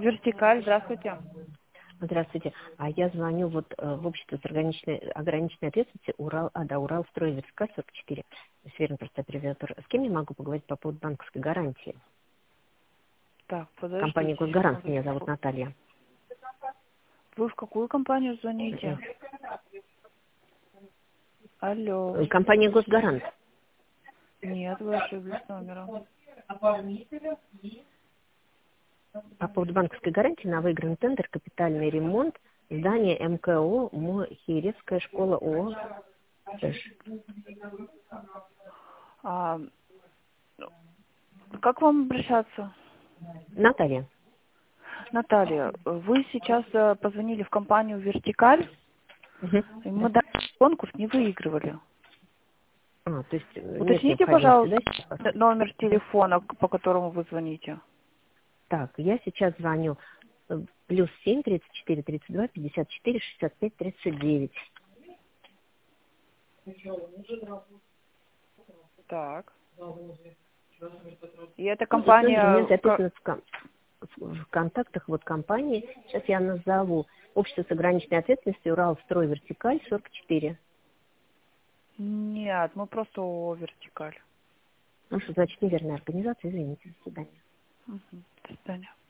Вертикаль, здравствуйте. Здравствуйте. А я звоню в общество с ограниченной ответственностью Уралстрой Вертикаль 44. Северный просто аббревиатура. С кем я могу поговорить по поводу банковской гарантии? Так, подождите. Компания Госгарант, меня зовут Наталья. Вы в какую компанию звоните? Алло. Компания Госгарант. Нет, вы ошиблись номером. По поводу банковской гарантии на выигранный тендер капитальный ремонт здания МКО Мохиревская школа ООО. А, как вам обращаться? Наталья. Наталья, вы сейчас позвонили в компанию Вертикаль, Мгм. и мы даже конкурс не выигрывали. То есть нет Уточните, необходимости, пожалуйста, да, сейчас? номер телефона, по которому вы звоните. Так, я сейчас звоню +7 34 32 54 65 39. Так. И эта Ну, тут номер у меня компания... записан в контактах компании. Сейчас я назову. Общество с ограниченной ответственностью Уралстрой Вертикаль 44. Нет, мы просто ООО Вертикаль. Ну, что значит неверная организация, извините, до свидания. Мгм. До свидания.